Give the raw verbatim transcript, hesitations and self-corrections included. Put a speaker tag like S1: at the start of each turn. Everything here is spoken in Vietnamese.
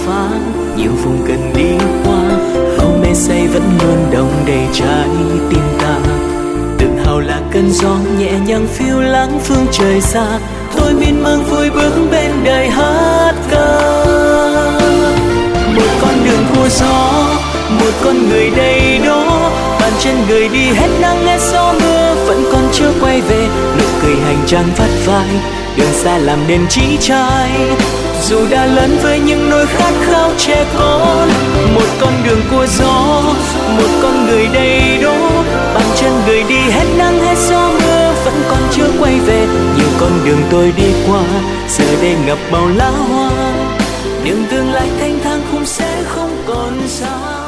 S1: phá, nhiều vùng cần đi qua, bóng mê say vẫn luôn đong đầy trái tim ta. Tự hào là cơn gió nhẹ nhàng phiêu lãng phương trời xa, thôi miên man vui bước bên đời hát ca. Một con đường của gió, một con người đầy đó, bàn chân người đi hết nắng hết gió mưa vẫn còn chưa quay về. Nụ cười hành trang vắt vai, đường xa làm nên chí trai, dù đã lớn với những nỗi khát khao trẻ con. Một con đường của gió, một con người đầy đỗ, bàn chân người đi hết nắng hết gió mưa vẫn còn chưa quay về. Nhiều con đường tôi đi qua, giờ đây ngập màu lá hoa, đường tương lai thanh thang không sẽ không còn xa.